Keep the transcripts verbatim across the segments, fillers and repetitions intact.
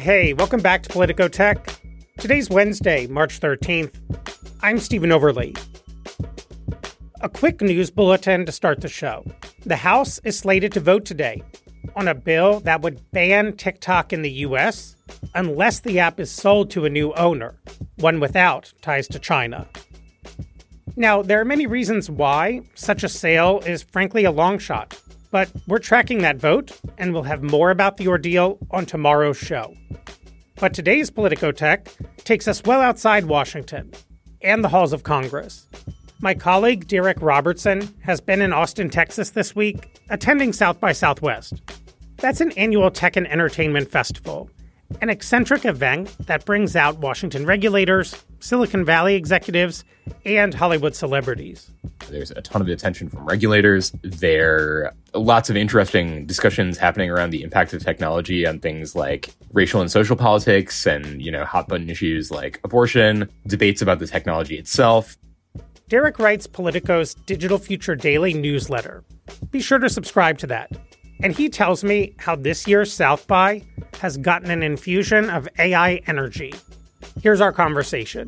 Hey, welcome back to Politico Tech. Today's Wednesday, March thirteenth. I'm Stephen Overley. A quick news bulletin to start the show. The House is slated to vote today on a bill that would ban TikTok in the U S unless the app is sold to a new owner, one without ties to China. Now, there are many reasons why such a sale is frankly a long shot, but we're tracking that vote, and we'll have more about the ordeal on tomorrow's show. But today's Politico Tech takes us well outside Washington and the halls of Congress. My colleague, Derek Robertson, has been in Austin, Texas this week, attending South by Southwest. That's an annual tech and entertainment festival, an eccentric event that brings out Washington regulators, Silicon Valley executives, and Hollywood celebrities. There's a ton of attention from regulators. There are lots of interesting discussions happening around the impact of technology on things like racial and social politics and, you know, hot button issues like abortion, debates about the technology itself. Derek writes Politico's Digital Future Daily newsletter. Be sure to subscribe to that. And he tells me how this year's South by has gotten an infusion of A I energy. Here's our conversation.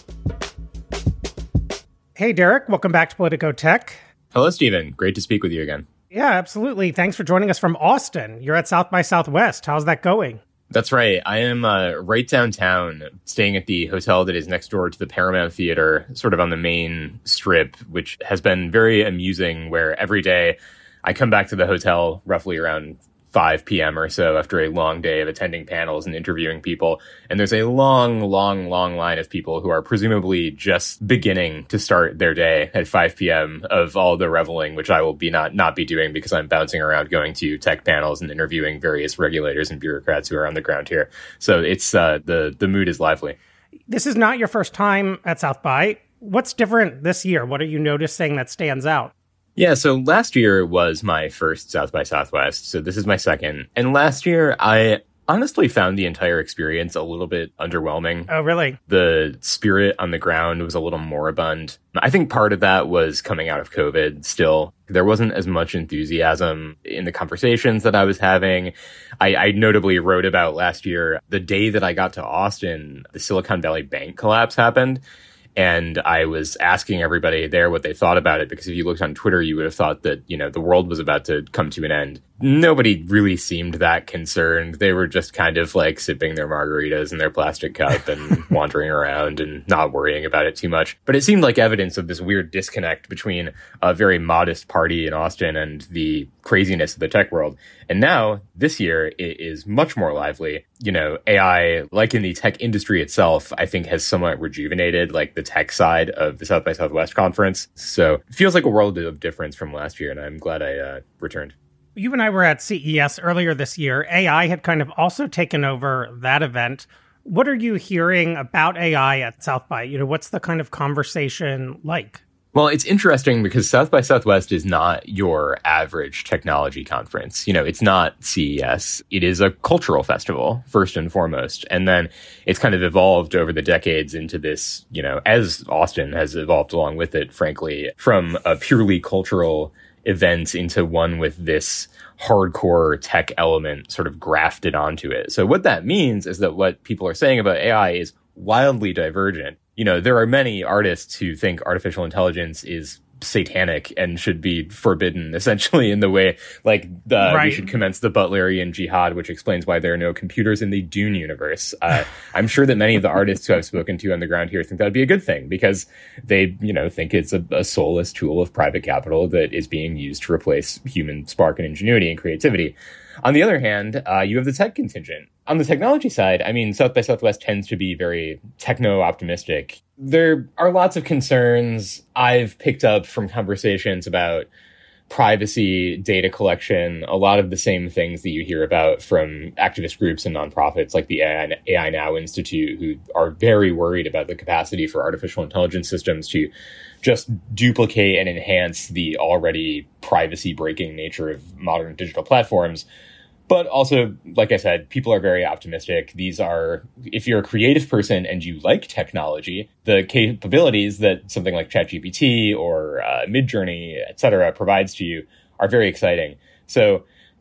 Hey, Derek, welcome back to Politico Tech. Hello, Stephen. Great to speak with you again. Yeah, absolutely. Thanks for joining us from Austin. You're at South by Southwest. How's that going? That's right. I am uh, right downtown, staying at the hotel that is next door to the Paramount Theater, sort of on the main strip, which has been very amusing, where every day I come back to the hotel roughly around five p.m. or so after a long day of attending panels and interviewing people. And there's a long, long, long line of people who are presumably just beginning to start their day at five p.m. of all the reveling, which I will be not, not be doing because I'm bouncing around going to tech panels and interviewing various regulators and bureaucrats who are on the ground here. So it's uh, the, the mood is lively. This is not your first time at South by. What's different this year? What are you noticing that stands out? Yeah, so last year was my first South by Southwest, so this is my second. And last year, I honestly found the entire experience a little bit underwhelming. Oh, really? The spirit on the ground was a little moribund. I think part of that was coming out of COVID still. There wasn't as much enthusiasm in the conversations that I was having. I, I notably wrote about last year, the day that I got to Austin, the Silicon Valley Bank collapse happened. And I was asking everybody there what they thought about it, because if you looked on Twitter, you would have thought that, you know, the world was about to come to an end. Nobody really seemed that concerned. They were just kind of like sipping their margaritas in their plastic cup and wandering around and not worrying about it too much. But it seemed like evidence of this weird disconnect between a very modest party in Austin and the craziness of the tech world. And now, this year, it is much more lively. You know, A I, like in the tech industry itself, I think has somewhat rejuvenated like the tech side of the South by Southwest conference. So it feels like a world of difference from last year, and I'm glad I uh, returned. You and I were at C E S earlier this year. A I had kind of also taken over that event. What are you hearing about A I at South by? You know, what's the kind of conversation like? Well, it's interesting because South by Southwest is not your average technology conference. You know, it's not C E S. It is a cultural festival, first and foremost. And then it's kind of evolved over the decades into this, you know, as Austin has evolved along with it, frankly, from a purely cultural event into one with this hardcore tech element sort of grafted onto it. So what that means is that what people are saying about A I is wildly divergent. You know, there are many artists who think artificial intelligence is satanic and should be forbidden, essentially, in the way, like, the, right. we should commence the Butlerian Jihad, which explains why there are no computers in the Dune universe. Uh, I'm sure that many of the artists who I've spoken to on the ground here think that'd be a good thing, because they, you know, think it's a, a soulless tool of private capital that is being used to replace human spark and ingenuity and creativity. On the other hand, uh, you have the tech contingent. On the technology side, I mean, South by Southwest tends to be very techno-optimistic. There are lots of concerns I've picked up from conversations about privacy, data collection, a lot of the same things that you hear about from activist groups and nonprofits like the A I Now Institute, who are very worried about the capacity for artificial intelligence systems to just duplicate and enhance the already privacy-breaking nature of modern digital platforms. But also, like I said, people are very optimistic. These are, if you're a creative person and you like technology, the capabilities that something like ChatGPT or uh, Midjourney, et cetera, provides to you are very exciting. So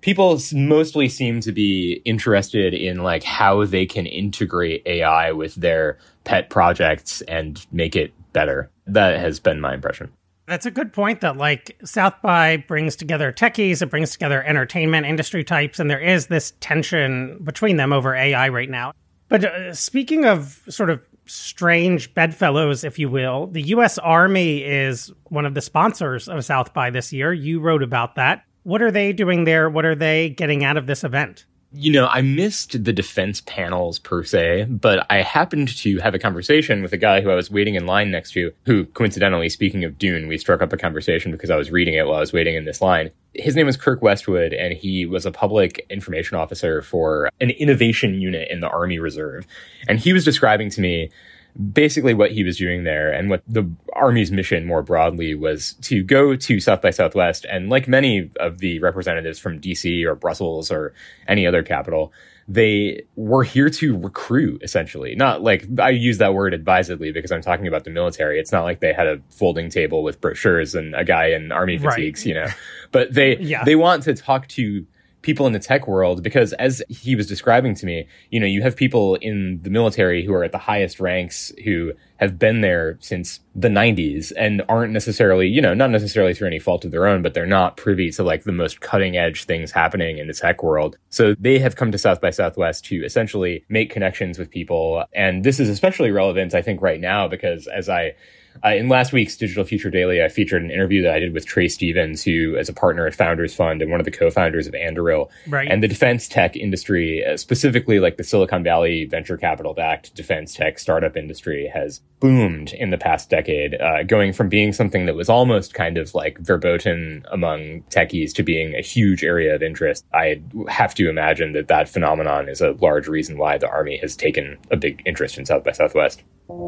people mostly seem to be interested in like how they can integrate A I with their pet projects and make it better. That has been my impression. That's a good point that like South by brings together techies, it brings together entertainment industry types, and there is this tension between them over A I right now. But uh, speaking of sort of strange bedfellows, if you will, the U S Army is one of the sponsors of South by this year. You wrote about that. What are they doing there? What are they getting out of this event? You know, I missed the defense panels per se, but I happened to have a conversation with a guy who I was waiting in line next to, who coincidentally, speaking of Dune, we struck up a conversation because I was reading it while I was waiting in this line. His name was Kirk Westwood, and he was a public information officer for an innovation unit in the Army Reserve. And he was describing to me basically what he was doing there and what the Army's mission more broadly was to go to South by Southwest. And like many of the representatives from D C or Brussels or any other capital, they were here to recruit, essentially. Not like, I use that word advisedly because I'm talking about the military. It's not like they had a folding table with brochures and a guy in army fatigues, right. you know. But they yeah. they want to talk to people in the tech world, because as he was describing to me, you know, you have people in the military who are at the highest ranks who have been there since the nineties and aren't necessarily, you know, not necessarily through any fault of their own, but they're not privy to like the most cutting edge things happening in the tech world. So they have come to South by Southwest to essentially make connections with people. And this is especially relevant, I think, right now, because as I Uh, in last week's Digital Future Daily, I featured an interview that I did with Trey Stevens, who is a partner at Founders Fund and one of the co-founders of Anduril. Right. And the defense tech industry, uh, specifically like the Silicon Valley venture capital-backed defense tech startup industry, has boomed in the past decade, uh, going from being something that was almost kind of like verboten among techies to being a huge area of interest. I have to imagine that that phenomenon is a large reason why the Army has taken a big interest in South by Southwest.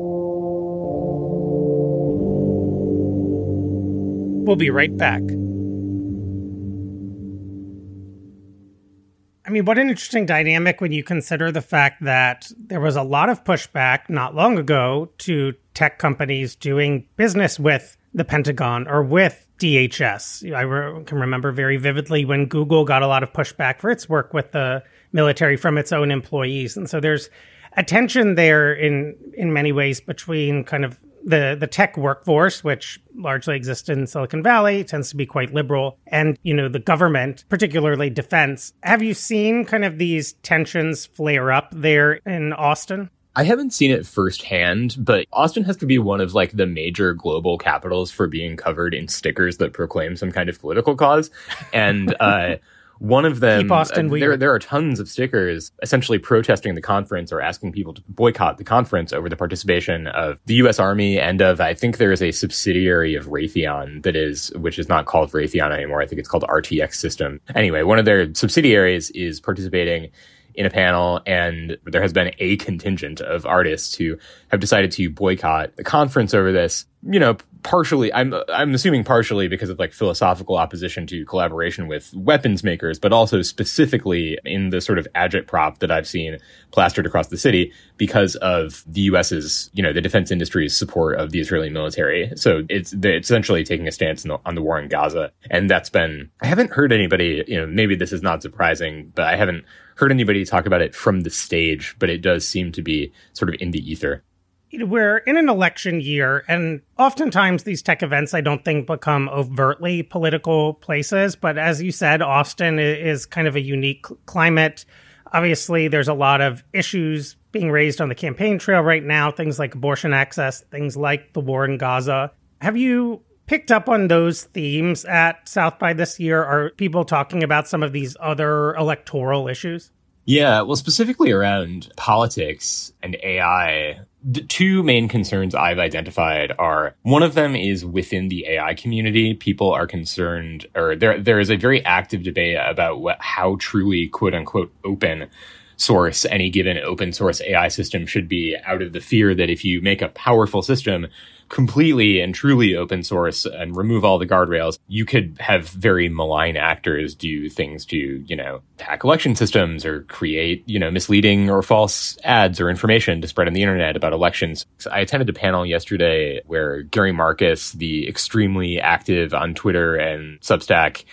We'll be right back. I mean, what an interesting dynamic when you consider the fact that there was a lot of pushback not long ago to tech companies doing business with the Pentagon or with D H S. I re- can remember very vividly when Google got a lot of pushback for its work with the military from its own employees. And so there's a tension there in, in many ways between kind of the the tech workforce, which largely exists in Silicon Valley, tends to be quite liberal, and, you know, the government, particularly defense. Have you seen kind of these tensions flare up there in Austin? I haven't seen it firsthand, but Austin has to be one of like the major global capitals for being covered in stickers that proclaim some kind of political cause. And uh one of them, Keep Austin uh, weird. there there are tons of stickers essentially protesting the conference or asking people to boycott the conference over the participation of the U S Army and of, I think there is a subsidiary of Raytheon that is, which is not called Raytheon anymore. I think it's called R T X System. Anyway, one of their subsidiaries is participating in a panel, and there has been a contingent of artists who have decided to boycott the conference over this. You know, partially, I'm I'm assuming partially because of like philosophical opposition to collaboration with weapons makers, but also specifically in the sort of agitprop that I've seen plastered across the city because of the U S's, you know, the defense industry's support of the Israeli military. So it's, it's essentially taking a stance on the, on the war in Gaza. And that's been, I haven't heard anybody, you know, maybe this is not surprising, but I haven't heard anybody talk about it from the stage, but it does seem to be sort of in the ether. We're in an election year, and oftentimes these tech events, I don't think, become overtly political places. But as you said, Austin is kind of a unique climate. Obviously, there's a lot of issues being raised on the campaign trail right now, things like abortion access, things like the war in Gaza. Have you picked up on those themes at South by this year? Are people talking about some of these other electoral issues? Yeah, well, specifically around politics and A I, the two main concerns I've identified are, one of them is within the A I community. People are concerned, or there there is a very active debate about what, how truly, quote unquote, open source any given open source A I system should be, out of the fear that if you make a powerful system completely and truly open source and remove all the guardrails, you could have very malign actors do things to, you know, hack election systems or create, you know, misleading or false ads or information to spread on the internet about elections. So I attended a panel yesterday where Gary Marcus, the extremely active on Twitter and Substack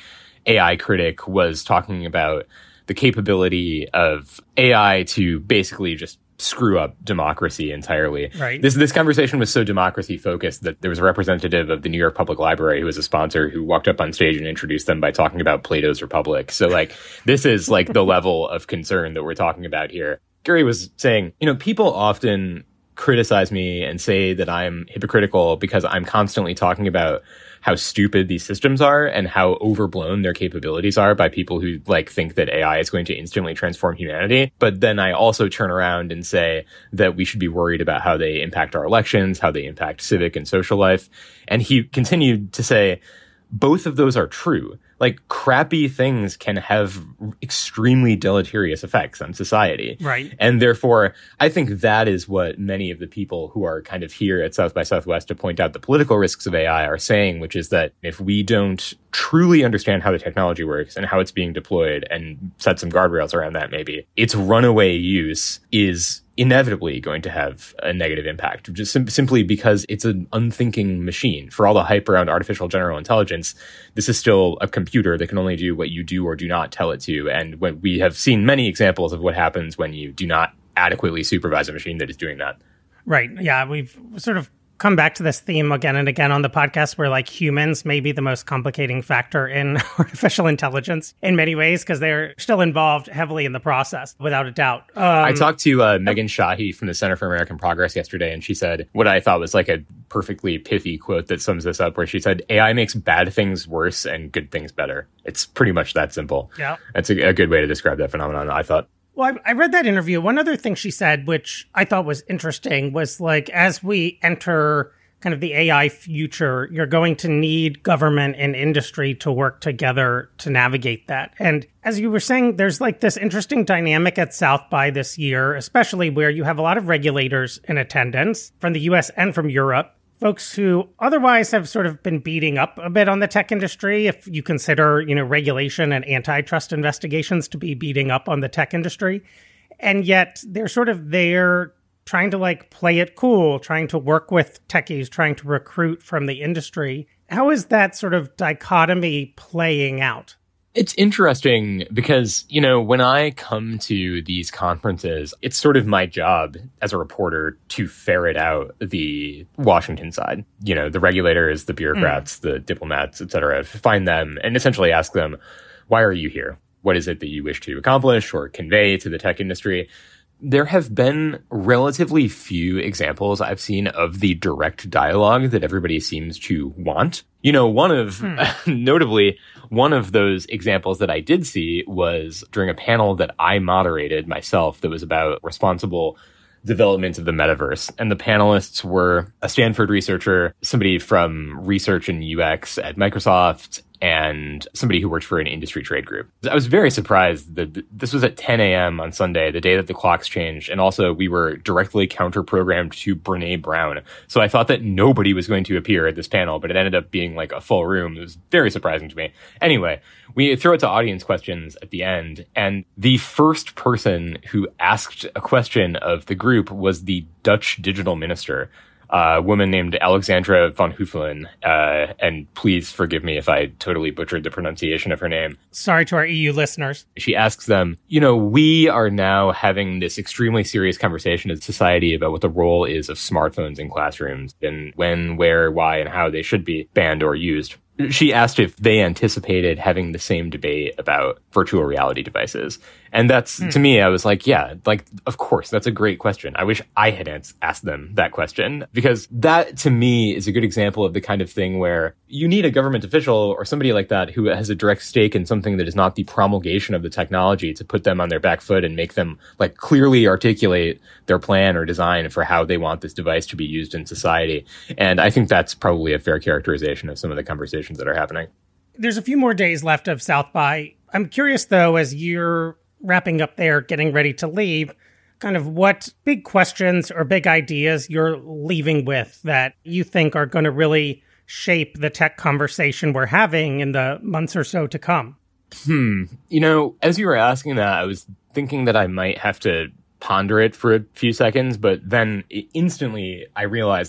A I critic was talking about the capability of A I to basically just screw up democracy entirely. Right. This this conversation was so democracy focused that there was a representative of the New York Public Library who was a sponsor who walked up on stage and introduced them by talking about Plato's Republic. So like this is like the level of concern that we're talking about here. Gary was saying, you know, people often criticize me and say that I'm hypocritical because I'm constantly talking about how stupid these systems are and how overblown their capabilities are by people who like think that A I is going to instantly transform humanity. But then I also turn around and say that we should be worried about how they impact our elections, how they impact civic and social life. And he continued to say, both of those are true. Like, crappy things can have extremely deleterious effects on society. Right. And therefore, I think that is what many of the people who are kind of here at South by Southwest to point out the political risks of A I are saying, which is that if we don't truly understand how the technology works and how it's being deployed and set some guardrails around that, maybe, its runaway use is inevitably going to have a negative impact, just sim- simply because it's an unthinking machine. For all the hype around artificial general intelligence, this is still a computer that can only do what you do or do not tell it to. And when we have seen many examples of what happens when you do not adequately supervise a machine that is doing that. Right. Yeah, we've sort of come back to this theme again and again on the podcast where like humans may be the most complicating factor in artificial intelligence in many ways because they're still involved heavily in the process, without a doubt. Um, I talked to uh, Megan Shahi from the Center for American Progress yesterday, and she said what I thought was like a perfectly pithy quote that sums this up, where she said, A I makes bad things worse and good things better. It's pretty much that simple. Yeah. That's a, a good way to describe that phenomenon, I thought. Well, I, I read that interview. One other thing she said, which I thought was interesting, was like, as we enter kind of the A I future, you're going to need government and industry to work together to navigate that. And as you were saying, there's like this interesting dynamic at South by this year, especially where you have a lot of regulators in attendance from the U S and from Europe. Folks who otherwise have sort of been beating up a bit on the tech industry, if you consider, you know, regulation and antitrust investigations to be beating up on the tech industry. And yet they're sort of there trying to like play it cool, trying to work with techies, trying to recruit from the industry. How is that sort of dichotomy playing out? It's interesting because, you know, when I come to these conferences, it's sort of my job as a reporter to ferret out the Washington side. You know, the regulators, the bureaucrats, mm. the diplomats, et cetera, find them and essentially ask them, why are you here? What is it that you wish to accomplish or convey to the tech industry? There have been relatively few examples I've seen of the direct dialogue that everybody seems to want. You know, one of, hmm. notably, one of those examples that I did see was during a panel that I moderated myself that was about responsible development of the metaverse. And the panelists were a Stanford researcher, somebody from research and U X at Microsoft, and somebody who worked for an industry trade group. I was very surprised that this was at ten a.m. on Sunday, the day that the clocks changed. And also we were directly counter-programmed to Brene Brown. So I thought that nobody was going to appear at this panel, but it ended up being like a full room. It was very surprising to me. Anyway, we throw it to audience questions at the end. And the first person who asked a question of the group was the Dutch digital minister, a woman named Alexandra van Huffelen, uh, and please forgive me if I totally butchered the pronunciation of her name. Sorry to our E U listeners. She asks them, you know, we are now having this extremely serious conversation as a society about what the role is of smartphones in classrooms and when, where, why, and how they should be banned or used. She asked if they anticipated having the same debate about virtual reality devices. And that's, mm. to me, I was like, yeah, like, of course, that's a great question. I wish I had ans- asked them that question, because that, to me, is a good example of the kind of thing where you need a government official or somebody like that who has a direct stake in something that is not the promulgation of the technology to put them on their back foot and make them, like, clearly articulate their plan or design for how they want this device to be used in society. And I think that's probably a fair characterization of some of the conversations that are happening. There's a few more days left of South by. I'm curious, though, as you're wrapping up there, getting ready to leave, kind of what big questions or big ideas you're leaving with that you think are going to really shape the tech conversation we're having in the months or so to come. Hmm. You know, as you were asking that, I was thinking that I might have to ponder it for a few seconds, but then instantly I realized that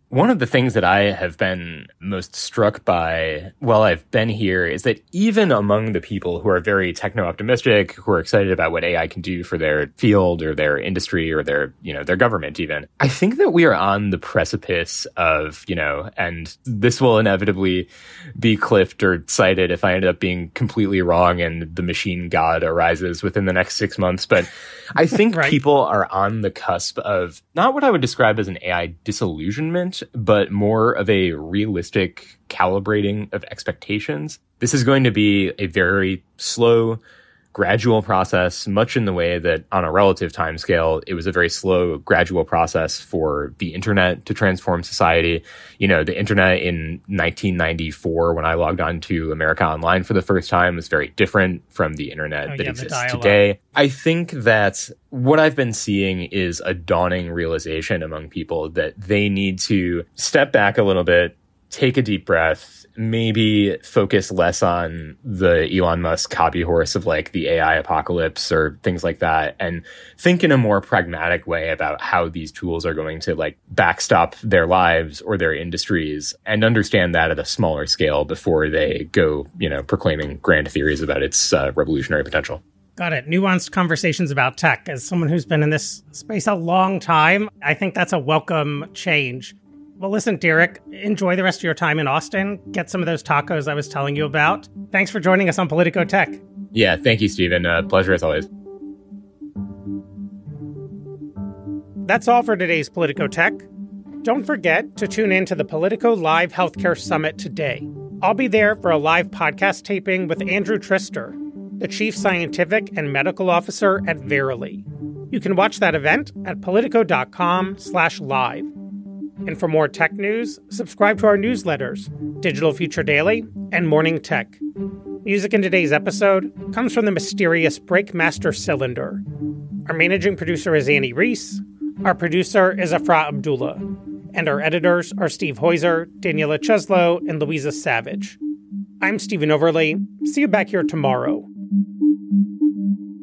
One of the things that I have been most struck by while I've been here is that even among the people who are very techno-optimistic, who are excited about what A I can do for their field or their industry or their, you know, their government even, I think that we are on the precipice of, you know, and this will inevitably be clipped or cited if I end up being completely wrong and the machine god arises within the next six months. But I think right. people are on the cusp of not what I would describe as an A I disillusionment, but more of a realistic calibrating of expectations. This is going to be a very slow, gradual process, much in the way that on a relative timescale, it was a very slow, gradual process for the internet to transform society. You know, the internet in nineteen ninety-four, when I logged on to America Online for the first time, was very different from the internet oh, that yeah, exists today. I think that what I've been seeing is a dawning realization among people that they need to step back a little bit, take a deep breath, maybe focus less on the Elon Musk hobby horse of like the A I apocalypse or things like that, and think in a more pragmatic way about how these tools are going to like backstop their lives or their industries, and understand that at a smaller scale before they go, you know, proclaiming grand theories about its uh, revolutionary potential. Got it. Nuanced conversations about tech. As someone who's been in this space a long time, I think that's a welcome change. Well, listen, Derek, enjoy the rest of your time in Austin. Get some of those tacos I was telling you about. Thanks for joining us on Politico Tech. Yeah, thank you, Stephen. Uh, pleasure as always. That's all for today's Politico Tech. Don't forget to tune in to the Politico Live Healthcare Summit today. I'll be there for a live podcast taping with Andrew Trister, the Chief Scientific and Medical Officer at Verily. You can watch that event at politico.com slash live. And for more tech news, subscribe to our newsletters, Digital Future Daily and Morning Tech. Music in today's episode comes from the mysterious Breakmaster Cylinder. Our managing producer is Annie Reese. Our producer is Afra Abdullah. And our editors are Steve Heuser, Daniela Cheslow, and Louisa Savage. I'm Stephen Overley. See you back here tomorrow.